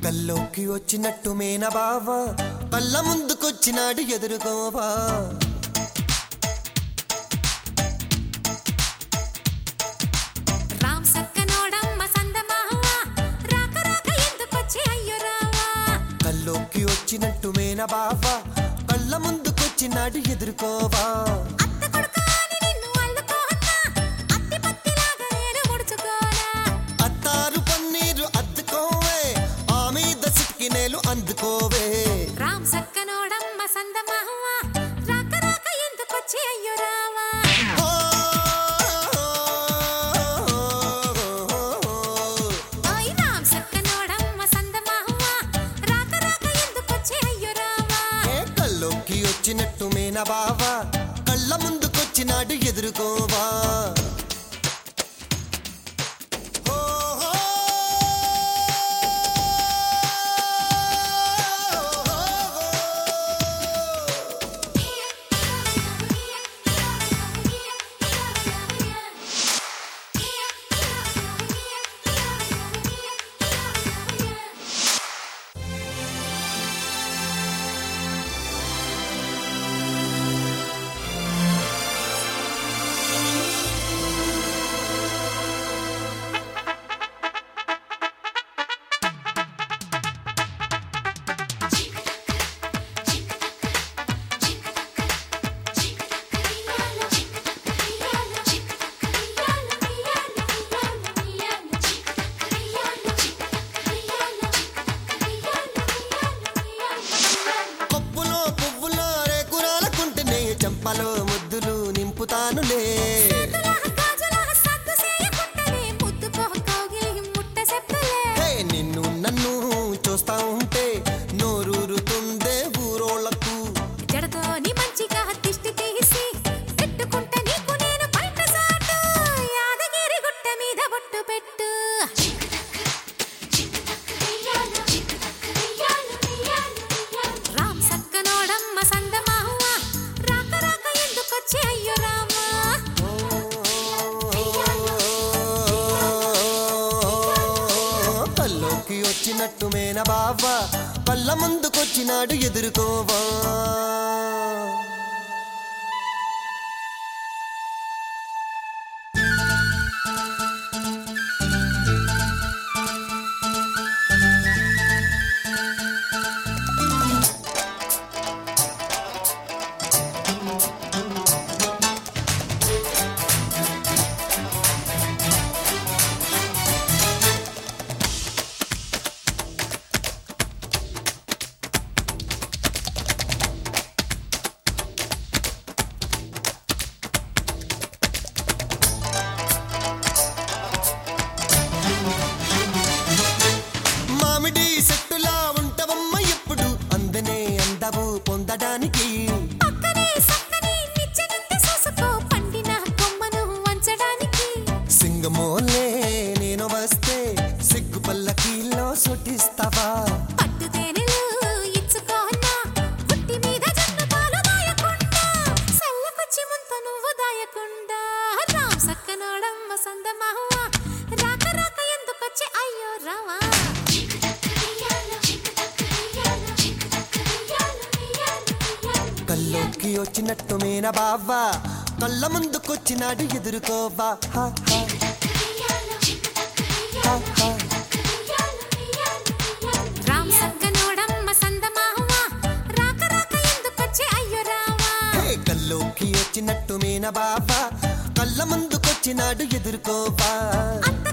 కల్లోకి వచ్చినట్టు మేన బావా కళ్ళ ముందుకొచ్చినాడు ఎదురుకోవా రామ్ సక్కనోడమ్మ సందమావ రాక రాక ఎందుకొచ్చి అయ్యో రావా కల్లోకి వచ్చినట్టు మేన బావా కళ్ళ ముందుకొచ్చినాడు ఎదురుకోవా అత్త కొడుకాని నిన్ను అల్లుకోనా అత్తి పత్తిలాగా నేను ముడుచుకోనా అత్తారు పన్నీరు అద్దుకోవే ఆ మీద సిక్కినేలు అందుకోవే రామ్ సక్కనోడమ్మ సందమావ రాక రాక ఎందుకొచ్చి అయ్యో రావా ఓయ్ రామ్ సక్కనోడమ్మ సందమావ రాక రాక ఎందుకొచ్చి అయ్యో రావా కల్లోకి వచ్చినట్టు మేన బావా కళ్ళ ముందుకొచ్చినాడు ఎదురుకోవా పప్పులో పువ్వులో రేకురాలకుంటేనే చెంపలో ముద్దులు నింపుతానులే హే నిన్ను నన్ను చూస్తా ఉంటే నోరూరుతుందే ఊరోళ్ళకు అయ్యో రామా కల్లోకి వచ్చినట్టు మేన బావా కళ్ళ ముందుకొచ్చినాడు ఎదురుకోవా మామిడి చెట్టులా ఉంటవమ్మ ఎప్పుడు అందనే అందవు పొందడానికి సింగమోలే నేను వస్తే సిగ్గు పల్లకీలో సుటిస్తావా రాక రాక ఎందుకొచ్చి అయ్యో రావా కల్లోకి వచ్చినట్టు మేన బావా కళ్ళ ముందుకొచ్చినాడు ఎదురుకోవా హా, హా, హా, హా. రామ్ సక్కనోడమ్మ సందమావ రాక రాక ఎందుకొచ్చి అయ్యో రావా హే కల్లోకి వచ్చినట్టు మేన బావా కళ్ళ ముందుకొచ్చినాడు ఎదురుకోవా అత్త